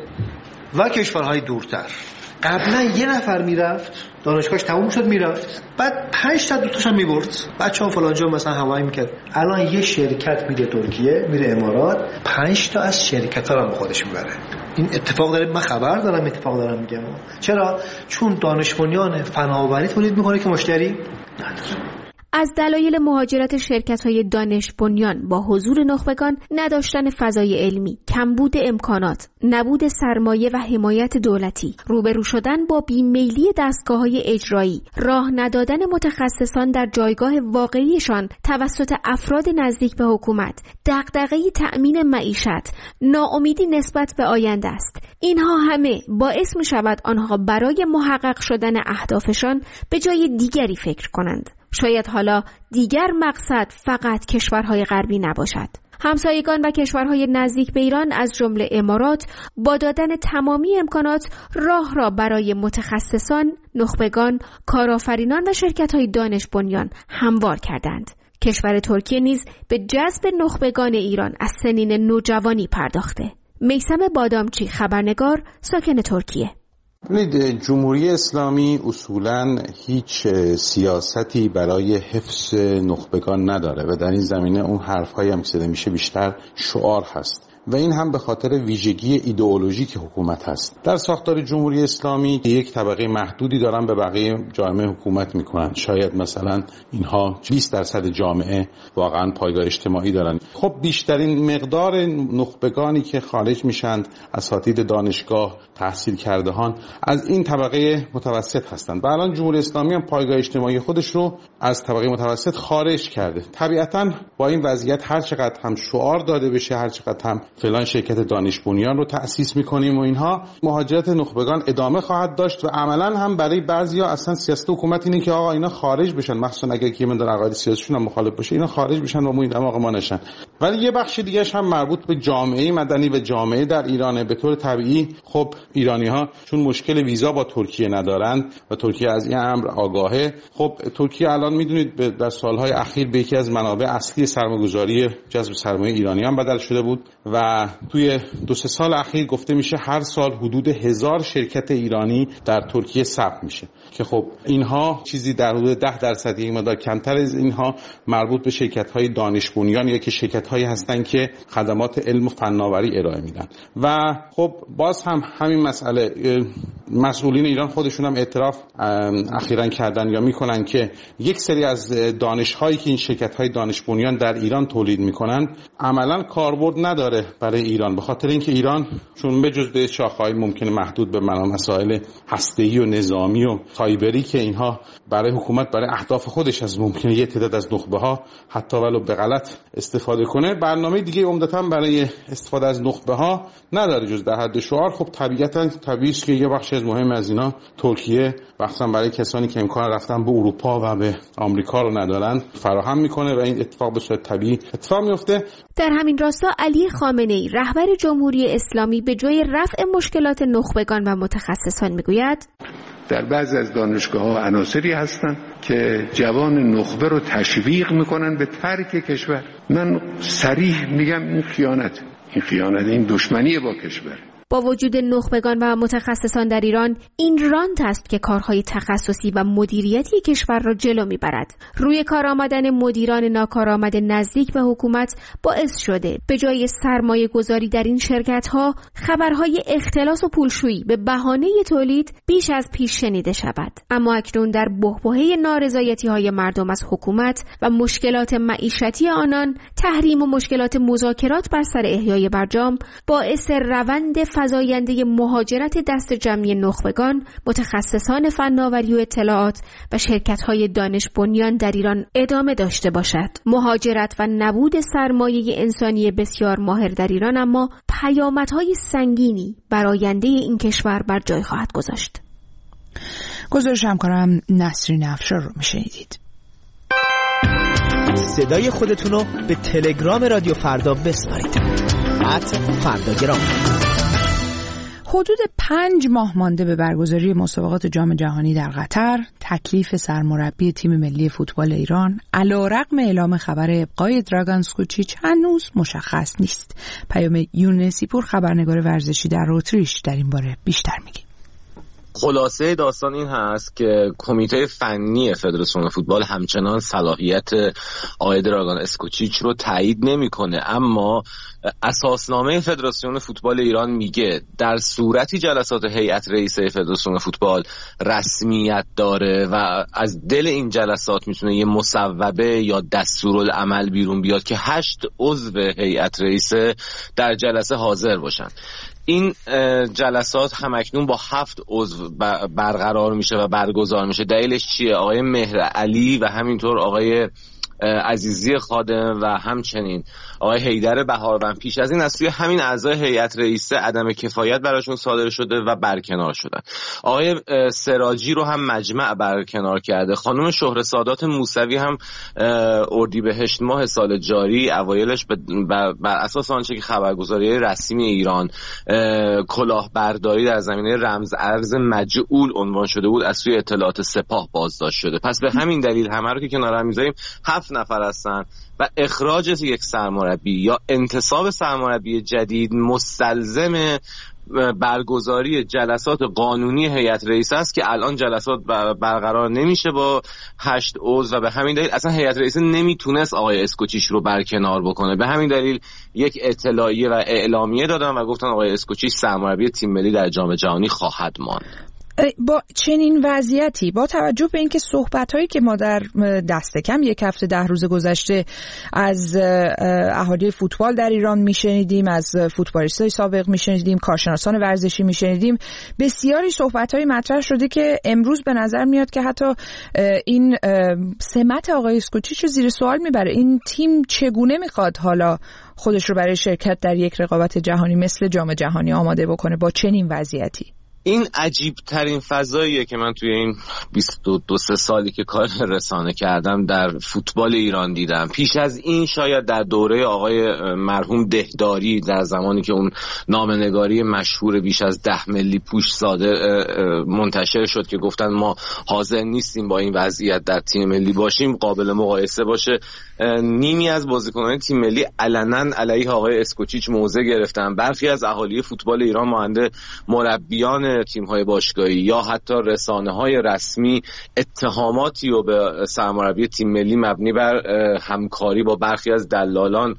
و کشورهای دورتر. قبلا یه نفر میرفت، دانشگاهش تموم شد میرفت، بعد پنج تا دوتاش هم میبرد، بچه‌ها فلانجا مثلا هوایی میکرد. الان یه شرکت میره ترکیه، میره امارات، پنج تا از شرکت‌ها رو با خودش میبره. این اتفاق داره، من خبر دارم اتفاق دارم میگم. چرا؟ چون دانش بنیان فناوری تولید میکنه که مشتری نداره. از دلایل مهاجرت شرکت‌های دانش بنیان با حضور نخبگان، نداشتن فضای علمی، کمبود امکانات، نبود سرمایه و حمایت دولتی، روبرو شدن با بیمیلی دستگاه‌های اجرایی، راه ندادن متخصصان در جایگاه واقعیشان توسط افراد نزدیک به حکومت، دغدغه تأمین معیشت، ناامیدی نسبت به آینده است. اینها همه باعث می‌شود آنها برای محقق شدن اهدافشان به جای دیگری فکر کنند. شاید حالا دیگر مقصد فقط کشورهای غربی نباشد. همسایگان و کشورهای نزدیک به ایران از جمله امارات با دادن تمامی امکانات راه را برای متخصصان، نخبگان، کارآفرینان و شرکت‌های دانش بنیان هموار کردند. کشور ترکیه نیز به جذب نخبگان ایران از سنین نوجوانی پرداخته. میثم بادامچی، خبرنگار، ساکن ترکیه. ببینید، جمهوری اسلامی اصولاً هیچ سیاستی برای حفظ نخبگان نداره و در این زمینه اون حرف‌هایی هم که زده میشه بیشتر شعار هست و این هم به خاطر ویژگی ایدئولوژیک حکومت هست. در ساختار جمهوری اسلامی یک طبقه محدودی دارن به بقیه جامعه حکومت میکنن. شاید مثلا اینها بیست درصد جامعه واقعا پایگاه اجتماعی دارن. خب بیشترین مقدار نخبگانی که خارج میشند، اساتید دانشگاه، تحصیل کردهان، از این طبقه متوسط هستند. و الان جمهوری اسلامی هم پایگاه اجتماعی خودش رو از طبقه متوسط خارج کرده. طبیعتاً با این وضعیت هر چقدر هم شعار داده بشه، هر چقدر هم فلان شرکت دانش بنیان رو تأسیس میکنیم و اینها. مهاجرت نخبگان ادامه خواهد داشت و عملا هم برای بعضیا اصلا سیاست حکومت اینه که آقا اینا خارج بشن، مخصوصا اگر که من در عقاید سیاسیشون هم مخالف باشه، اینا خارج بشن و ما این دماغ ما نشن. ولی یه بخش دیگه هم مربوط به جامعه مدنی و جامعه در ایرانه. به طور طبیعی خب ایرانی‌ها چون مشکل ویزا با ترکیه ندارن و ترکیه از این امر آگاهه، خب ترکیه الان میدونید در سالهای اخیر به یکی از منابع اصلی سرمایه‌گذاری جذب سرمایه ایرانیان بدل شده بود و توی دو سه سال اخیر گفته میشه هر سال حدود هزار شرکت ایرانی در ترکیه ثبت میشه که خب اینها چیزی در حدود ده درصد، یک مقدار کمتر از اینها مربوط به شرکت‌های دانش بنیان یا که شرکت‌هایی هستند که خدمات علم و فناوری ارائه میدن. و خب باز هم همین مسئله مسئولین ایران خودشون هم اعتراف اخیراً کردن یا میکنن که یک سری از دانش‌هایی که این شرکت‌های دانش بنیان در ایران تولید میکنن عملاً کاربرد نداره برای ایران، به خاطر اینکه ایران چون بجز به شاخه‌های ممکنه محدود به مسائل هسته‌ای و نظامی و سایبری که اینها برای حکومت برای اهداف خودش از ممکنه یه تعداد از نخبه‌ها حتی ولو به غلط استفاده کنه، برنامه دیگه عمدتاً برای استفاده از نخبه‌ها نداره جز در حد شعار. خب طبیعتاً طبیعیه که یه بخش از مهم از اینا ترکیه وقتا برای کسانی که امکان رفتن به اروپا و به آمریکا رو ندارن فراهم میکنه و این اتفاق به صورت طبیعی اتفاق میفته. در همین راستا علی خامنه‌ای رهبر جمهوری اسلامی به جای رفع مشکلات نخبگان و متخصصان میگوید در بعضی از دانشگاه‌ها عناصری هستند که جوان نخبه رو تشویق میکنن به ترک کشور. من صریح میگم این خیانت، این خیانت، این دشمنی با کشور. با وجود نخبگان و متخصصان در ایران، این رانت است که کارهای تخصصی و مدیریتی کشور را جلو میبرد. روی کار آمدن مدیران ناکارآمد نزدیک به حکومت باعث شده به جای سرمایه گذاری در این شرکت‌ها خبرهای اختلاس و پولشویی به بهانه تولید بیش از پیش شنیده شود. اما اکنون در بحبوحه نارضایتی‌های مردم از حکومت و مشکلات معیشتی آنان، تحریم و مشکلات مذاکرات بر سر احیای برجام باعث روند فزاینده مهاجرت دست جمعی نخبگان، متخصصان فناوری و اطلاعات و شرکت‌های دانش بنیان در ایران ادامه داشته باشد. مهاجرت و نبود سرمایه انسانی بسیار ماهر در ایران اما پیامدهای سنگینی بر آینده این کشور بر جای خواهد گذاشت. گزارش همکارم نسرین افشار رو میشنیدید. صدای خودتون رو به تلگرام رادیو فردا بسپارید. ات فرداگرام. حدود پنج ماه مانده به برگزاری مسابقات جام جهانی در قطر، تکلیف سرمربی تیم ملی فوتبال ایران علیرغم اعلام خبر ابقای دراگان اسکوچیچ هنوز مشخص نیست. پیام یونسی پور، خبرنگار ورزشی در اتریش، در این باره بیشتر میگه. خلاصه داستان این هست که کمیته فنی فدراسیون فوتبال همچنان صلاحیت آقای دراگان اسکوچیچ رو تایید نمیکنه، اما اساسنامه فدراسیون فوتبال ایران میگه در صورتی جلسات هیئت رئیسه فدراسیون فوتبال رسمیت داره و از دل این جلسات میتونه یه مصوبه یا دستورالعمل بیرون بیاد که هشت عضو هیئت رئیسه در جلسه حاضر باشن. این جلسات همکنون با هفت عضو برقرار میشه و برگزار میشه. دلیلش چیه؟ آقای مهر علی و همینطور آقای عزیزی خادم و همچنین آقای حیدر بهاروند پیش از این از سوی همین اعضای هیئت رئیسه عدم کفایت براشون صادر شده و برکنار شدن. آقای سراجی رو هم مجمع برکنار کرده. خانم شهرسادات موسوی هم اردیبهشت ماه سال جاری اوایلش بر اساس آنچه که خبرگزاری رسمی ایران کلاهبرداری در زمینه رمز ارز مجعول عنوان شده بود از سوی اطلاعات سپاه بازداشت شده. پس به همین دلیل همه رو که کنار هم میذاریم هفت نفر هستن و اخراج یک سرمربی یا انتصاب سرمربی جدید مستلزم برگزاری جلسات قانونی هیئت رئیسه است که الان جلسات برقرار نمیشه با هشت عضو و به همین دلیل اصلا هیئت رئیسه نمیتونست آقای اسکوچیچ رو برکنار بکنه. به همین دلیل یک اطلاعیه و اعلامیه دادن و گفتن آقای اسکوچیچ سرمربی تیم ملی در جام جهانی خواهد ماند. با چنین وضعیتی، با توجه به اینکه صحبت‌هایی که ما در دست کم یک هفته ده روز گذشته از اهالی فوتبال در ایران میشنیدیم، از فوتبالیستای سابق میشنیدیم، کارشناسان ورزشی میشنیدیم، بسیاری صحبت‌های مطرح شده که امروز به نظر میاد که حتی این سمت آقای اسکوچیچ رو زیر سوال میبره. این تیم چگونه میخواد حالا خودش رو برای شرکت در یک رقابت جهانی مثل جام جهانی آماده بکنه با چنین وضعیتی؟ این عجیب ترین فضاییه که من توی این بیست و دو سالی که کار رسانه کردم در فوتبال ایران دیدم. پیش از این شاید در دوره آقای مرحوم دهداری، در زمانی که اون نامه‌نگاری مشهور بیش از ده ملی پوش ساده منتشر شد که گفتن ما حاضر نیستیم با این وضعیت در تیم ملی باشیم، قابل مقایسه باشه، نیمی از بازیکنان تیم ملی علنا علیه آقای اسکوچیچ موضع گرفتن. برخی از اهالی فوتبال ایران مانند مربیان تیم‌های باشگاهی یا حتی رسانه‌های رسمی اتهاماتی رو به سرمربی تیم ملی مبنی بر همکاری با برخی از دلالان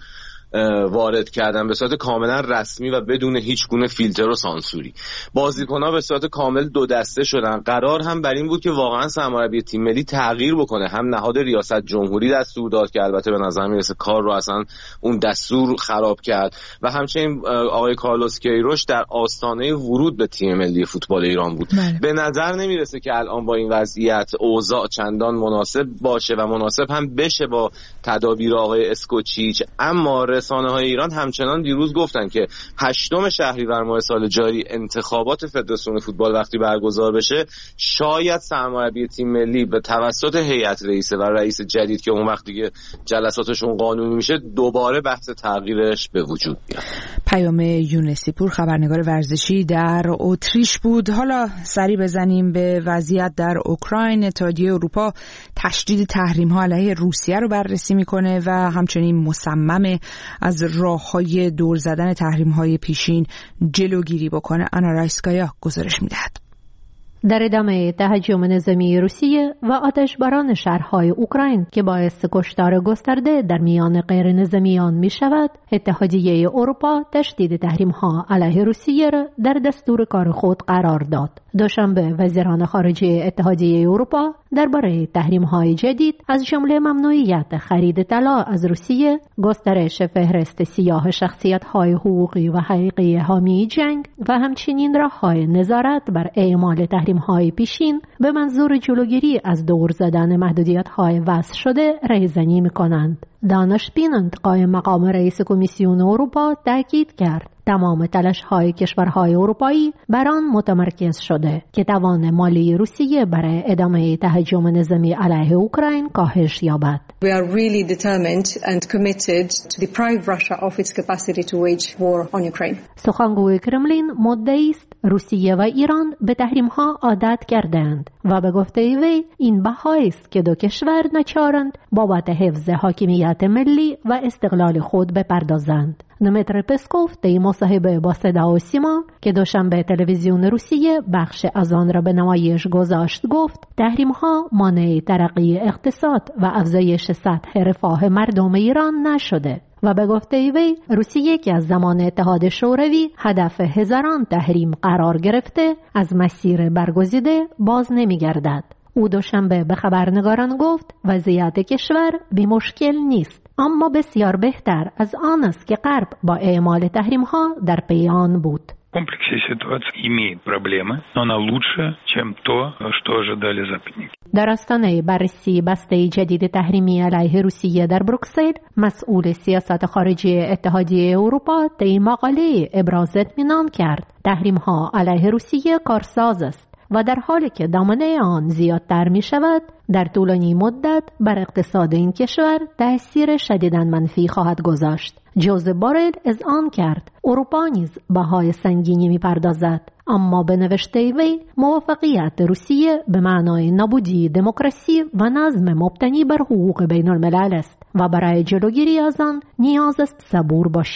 وارد کردن به صورت کاملا رسمی و بدون هیچ گونه فیلتر و سانسوری. بازیکن‌ها به صورت کامل دو دسته شدن. قرار هم بر این بود که واقعا سرمربی تیم ملی تغییر بکنه. هم نهاد ریاست جمهوری دستور داد که البته به نظر میرسه کار رو اصلا اون دستور خراب کرد و همچنین آقای کارلوس کیروش در آستانه ورود به تیم ملی فوتبال ایران بود. بله. به نظر نمیرسه که الان با این وضعیت اوضاع چندان مناسب باشه و مناسب هم بشه با تدابیر آقای اسکوچیچ. اما رسانه‌های ایران همچنان دیروز گفتن که هشتم شهریور ماه سال جاری انتخابات فدراسیون فوتبال وقتی برگزار بشه، شاید سرمربی تیم ملی به توسط هیئت رئیسه و رئیس جدید که اون وقت دیگه جلساتشون قانونی میشه دوباره بحث تغییرش به وجود بیاد. پیام یونسی پور خبرنگار ورزشی در اتریش بود. حالا سری بزنیم به وضعیت در اوکراین. اتحادیه اروپا تشدید تحریم‌ها علیه روسیه رو بررسی میکنه و همچنین مصممه از راه‌های دور زدن تحریم‌های پیشین جلوگیری بکنه. آنا رایسکایا گزارش می‌دهد. در ادامه تهاجم نظامی روسیه و آتشباران شهرهای اوکراین که باعث کشتار گسترده در میان غیر نظامیان می شود، اتحادیه اروپا تشدید تحریم‌ها علیه روسیه را در دستور کار خود قرار داد. دوشنبه وزیران خارجه اتحادیه اروپا درباره تحریم‌های جدید از جمله ممنوعیت خرید طلا از روسیه، گسترش فهرست سیاه شخصیت‌های حقوقی و حقیقی حامی جنگ و همچنین راه‌های نظارت بر اعمال تحریم‌های پیشین به منظور جلوگیری از دور زدن محدودیت‌های وضع شده رایزنی می‌کنند. دانش بینند قائم مقام رئیس کمیسیون اروپا تاکید کرد تمام تلاش‌های کشورهای اروپایی بر آن متمرکز شده که توان مالی روسیه برای ادامه تهاجم نظامی علیه اوکراین کاهش یابد. We are really determined and committed to deprive Russia of its capacity to wage war on Ukraine. سخنگوی کرملین مدعی است روسیه و ایران به تحریم‌ها عادت کردند و به گفته وی این بهایی است که دو کشور ناچارند بابت حفظ حاکمیت ملی و استقلال خود بپردازند. دمیتری پسکوف در مصاحبه با صدا و سیما که دوشنبه تلویزیون روسیه بخش از آن را به نمایش گذاشت گفت تحریم‌ها مانع ترقی اقتصاد و افزایش سطح رفاه مردم ایران نشده و به گفته وی روسیه که از زمان اتحاد شوروی هدف هزاران تحریم قرار گرفته از مسیر برگزیده باز نمی‌گردد. او دوشنبه به خبرنگاران گفت وضعیت کشور بی مشکل نیست، اما بسیار بهتر از آن است که غرب با اعمال تحریم‌ها در پی آن بود. комплексе ситуации имеет проблемы, но она лучше, чем то, что ожидали западники. در آستانه بررسی بسته جدید تحریمی علیه روسیه در بروکسل، مسئول سیاست خارجی اتحادیه اروپا در این مقاله ابراز اطمینان کرد تحریم‌ها علیه روسیه کارساز است و در حالی که دامنه آن زیادتر می شود در طولانی مدت بر اقتصاد این کشور تأثیر شدیداً منفی خواهد گذاشت. جوزف بارل اذعان کرد اروپا نیز بهای سنگینی می پردازد، اما به نوشته وی موافقیت روسیه به معنای نابودی دموکراسی و نظم مبتنی بر حقوق بین الملل است و برای جلوگیری از آن نیاز است صبور باشیم.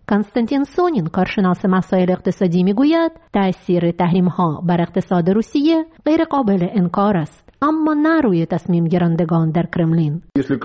کنستانتین سونین کارشناس مسائل اقتصادی میگوید تأثیر تحریم‌ها بر اقتصاد روسیه غیر قابل انکار است، اما نه روی تصمیم گیرندگان در کرملین.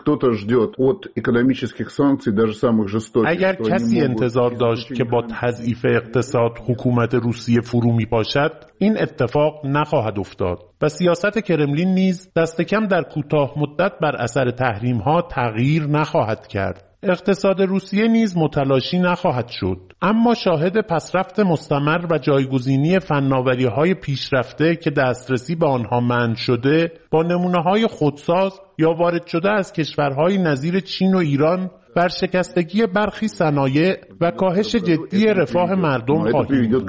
اگر کسی انتظار داشت که با تضعیف اقتصاد حکومت روسیه فرو می پاشد، این اتفاق نخواهد افتاد و سیاست کرملین نیز دست کم در کوتاه مدت بر اثر تحریم ها تغییر نخواهد کرد. اقتصاد روسیه نیز متلاشی نخواهد شد، اما شاهد پسرفت مستمر و جایگزینی فناوری‌های پیشرفته که دسترسی به آنها منع شده با نمونه‌های خودساز یا وارد شده از کشورهای نظیر چین و ایران بر شکستگی برخی صنایع و کاهش جدی رفاه مردم خواهیم بود.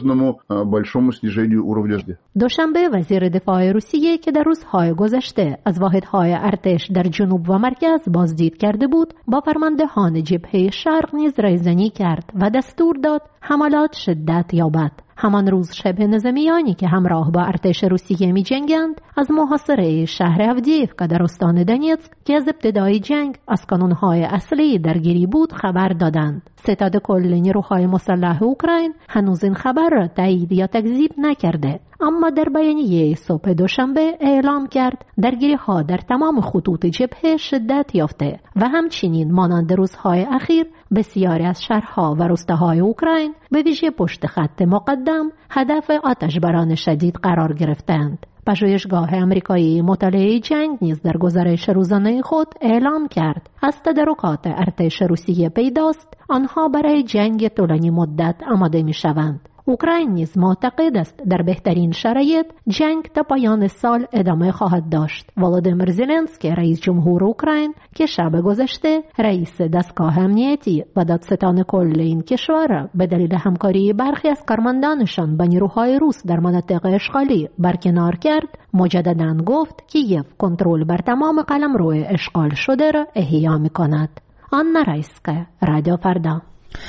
دوشنبه وزیر دفاع روسیه که در روزهای گذشته از واحدهای ارتش در جنوب و مرکز بازدید کرده بود، با فرماندهان جبهه شرق نیز رایزنی کرد و دستور داد حملات شدت یابد. همان روز شبه نظامیانی که همراه با ارتش روسیه می جنگند از محاصره شهر اودیفکا در استان دونیتسک که از ابتدای جنگ از کانونهای اصلی درگیری بود خبر دادند. ستاد کل نیروهای مسلح اوکراین هنوز این خبر را تایید یا تکذیب نکرده، اما در بیانیه صبح دوشنبه اعلام کرد درگیری ها در تمام خطوط جبهه شدت یافته و همچنین مانند روزهای اخیر بسیاری از شهرها و روستاهای اوکراین به ویژه پشت خط مقدم هدف آتشباران شدید قرار گرفتند. پژوهشگاه آمریکایی مطالعه جنگ نیز در گزارش روزانه خود اعلام کرد از تدارکات ارتش روسیه پیداست آنها برای جنگ طولانی مدت آماده می شوند. اوکراین نیز معتقد است در بهترین شرایط جنگ تا پایان سال ادامه خواهد داشت. ولادیمیر زلنسکی رئیس جمهور اوکراین که شب گذشته رئیس دستگاه امنیتی و دادستان کل این کشور به دلیل همکاری برخی از کارمندانشان با نیروهای روس در مناطق اشغالی برکنار کرد، مجدداً گفت کیف کنترل بر تمام قلمرو اشغال شده را احیا می‌کند. آنا رایسکا، رادیو فردا.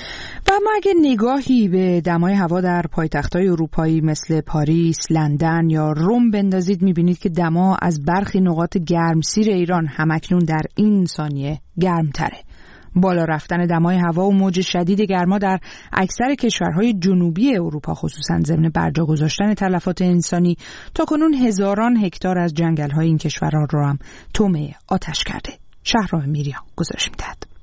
و اما اگه نگاهی به دمای هوا در پایتخت‌های اروپایی مثل پاریس، لندن یا روم بندازید می‌بینید که دما از برخی نقاط گرمسیر ایران همکنون در این ثانیه گرمتره. بالا رفتن دمای هوا و موج شدید گرما در اکثر کشورهای جنوبی اروپا خصوصا ضمن برجا گذاشتن تلفات انسانی تا کنون هزاران هکتار از جنگل‌های این کشورها را هم طعمه آتش کرده. شهرام میریان گزارش می‌دهد.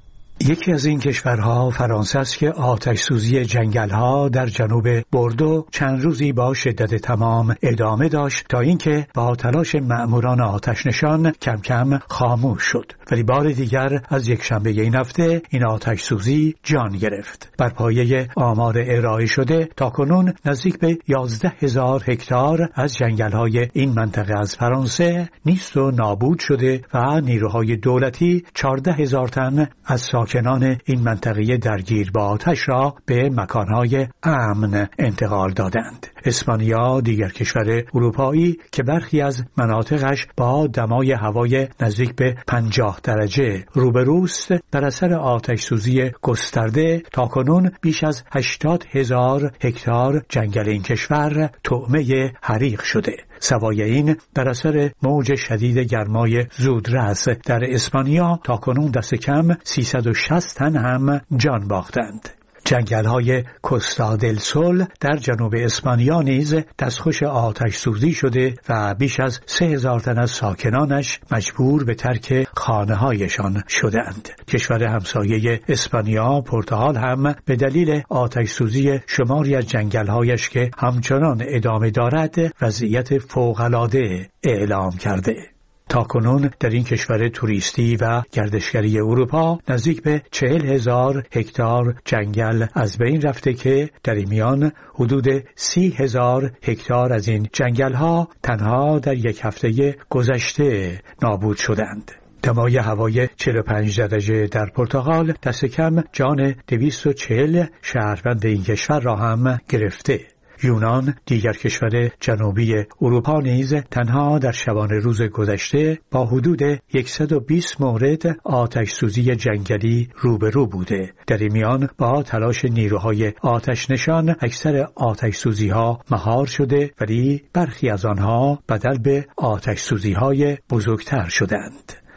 یکی از این کشورها فرانسه است که آتش سوزی جنگل‌ها در جنوب بوردو چند روزی با شدت تمام ادامه داشت تا اینکه با تلاش مأموران آتش نشان کم کم خاموش شد، ولی بار دیگر از یک شنبه این هفته این آتش سوزی جان گرفت. بر پایه آمار ارائه شده تاکنون نزدیک به یازده هزار هکتار از جنگل‌های این منطقه از فرانسه نیست و نابود شده و نیروهای دولتی چهارده هزار تن از ساکنان این منطقه درگیر با آتش را به مکانهای امن انتقال دادند. اسپانیا دیگر کشور اروپایی که برخی از مناطقش با دمای هوای نزدیک به پنجاه درجه روبروست، در اثر آتش سوزی گسترده تاکنون بیش از هشتاد هزار هکتار جنگل این کشور طعمه حریق شده. سوای این در اثر موج شدید گرمای زودرس در اسپانیا تاکنون دست کم سیصد و شصت تن هم جان باختند. جنگل‌های کوستا دل سول در جنوب اسپانیا نیز دستخوش آتش سوزی شده و بیش از سه هزار تن از ساکنانش مجبور به ترک خانه‌هایشان شدند. کشور همسایه اسپانیا پرتغال هم به دلیل آتش سوزی شماری از جنگل‌هایش که همچنان ادامه دارد وضعیت فوق‌العاده اعلام کرده. تاکنون در این کشور توریستی و گردشگری اروپا نزدیک به چهل هزار هکتار جنگل از بین رفته که در این میان حدود سی هزار هکتار از این جنگل ها تنها در یک هفته گذشته نابود شدند. دمای هوای چهل و پنج درجه در پرتغال دست کم جان دویست و چهل شهروند این کشور را هم گرفته. یونان دیگر کشور جنوبی اروپا نیز تنها در شبانه روز گذشته با حدود صد و بیست مورد آتش سوزی جنگلی روبرو بوده. در این میان با تلاش نیروهای آتش نشان اکثر آتش سوزی ها مهار شده، ولی برخی از آنها بدل به آتش سوزی های بزرگتر شدند.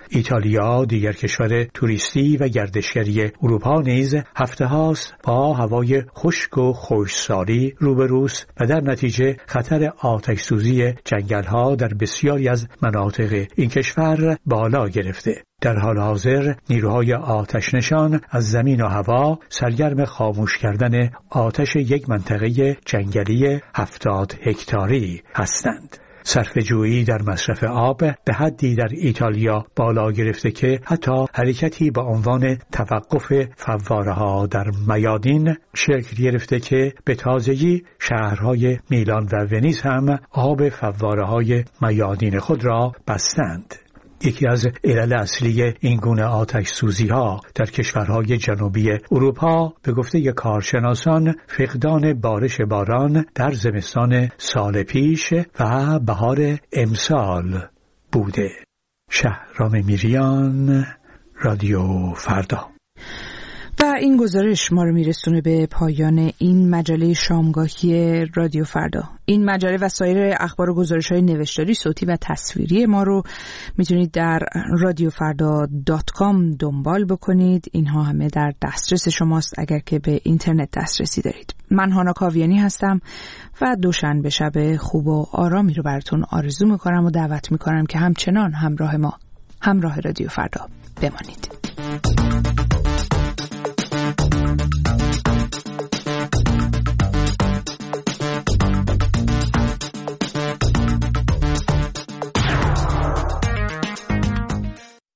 ایتالیا، دیگر کشور توریستی و گردشگری اروپا نیز هفته هاست با هوای خشک و خشکسالی روبروست و در نتیجه خطر آتش سوزی جنگل ها در بسیاری از مناطق این کشور بالا گرفته. در حال حاضر نیروهای آتش نشان از زمین و هوا سرگرم خاموش کردن آتش یک منطقه جنگلی هفتاد هکتاری هستند. صرفه‌جویی در مصرف آب به حدی در ایتالیا بالا گرفته که حتی حرکتی با عنوان توقف فواره‌ها در میادین شکل گرفته که به تازگی شهرهای میلان و ونیز هم آب فواره‌های میادین خود را بستند. یکی از علل اصلی این گونه آتش سوزی ها در کشورهای جنوبی اروپا به گفته کارشناسان فقدان بارش باران در زمستان سال پیش و بهار امسال بوده. شهرام میریان، رادیو فردا. و این گزارش ما رو میرسونه به پایان این مجله شامگاهی رادیو فردا. این مجله و سایر اخبار و گزارش‌های نوشتاری، صوتی و تصویری ما رو میتونید در رادیو فردا دات کام دنبال بکنید. اینها همه در دسترس شماست اگر که به اینترنت دسترسی دارید. من هانا کاویانی هستم و دوشنبه شب خوب و آرامی رو براتون آرزو میکنم و دعوت میکنم که همچنان همراه ما، همراه رادیو فردا بمانید.